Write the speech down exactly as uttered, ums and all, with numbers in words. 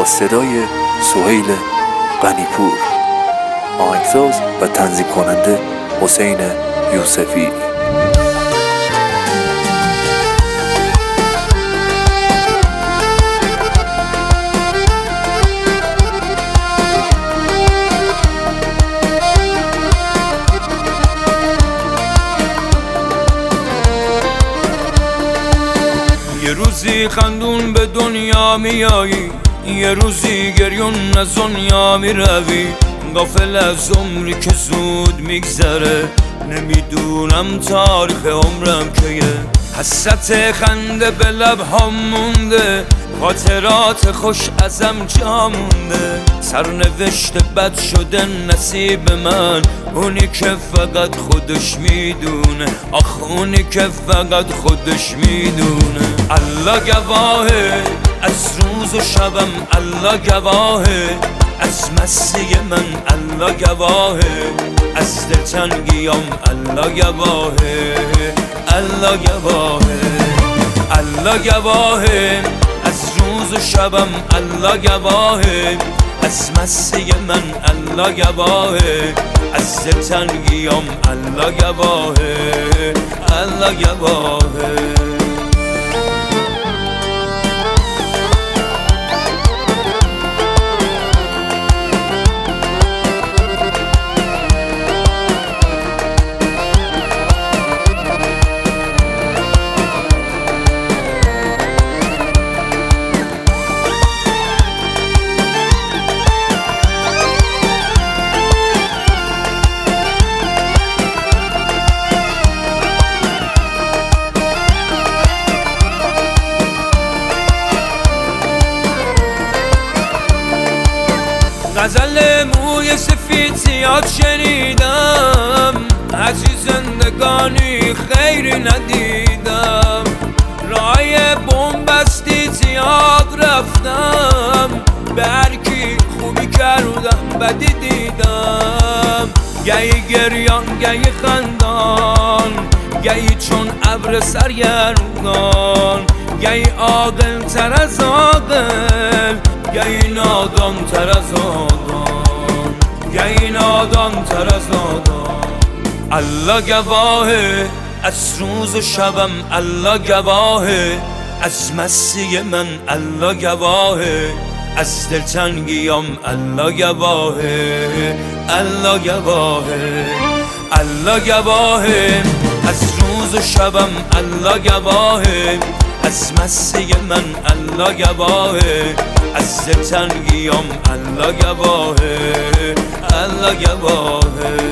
صدای سهیل غنیپور، آهنگساز و تنظیم کننده حسین یوسفی. یه روزی خندون به دنیا میایی، یه روزی گریون از دنیا میروی. غافل از عمری که زود میگذره، نمیدونم تاریخ عمرم کیه. حسرت خنده به لبهام مونده، خاطرات خوش ازم جا مونده. سرنوشت بد شده نصیب من، اونی که فقط خودش میدونه. آخ اونی که فقط خودش میدونه. الله گواهه از روز و شبم، الله گواهه از مستی من، الله گواهه از دلتنگیام، الله گواهه الله گواهه الله گواهه از روز و شبم، الله گواهه از مستی من، الله گواهه از دلتنگیام، الله گواهه الله گواهه. غزل موی سفید زیاد شنیدم، هرچی زندگانی خیری ندیدم. رای بومبستی زیاد رفتم، به هرکی خوبی کردم بدی دیدم. گهی گریان گهی خندان، گهی چون ابر سرگردان. گهی عاقل تر از عاقل، گهی نادان تر از نادان، گهی نادان تر از نادان. الله گواهه از روز و شبم، الله گواهه از مستی من، الله گواهه از دلتنگیام، الله گواهه الله گواهه الله گواهه از روز و شبم، الله گواهه از مستی من، الله گواهه از دلتنگیام، الله گواهه الله گواهه.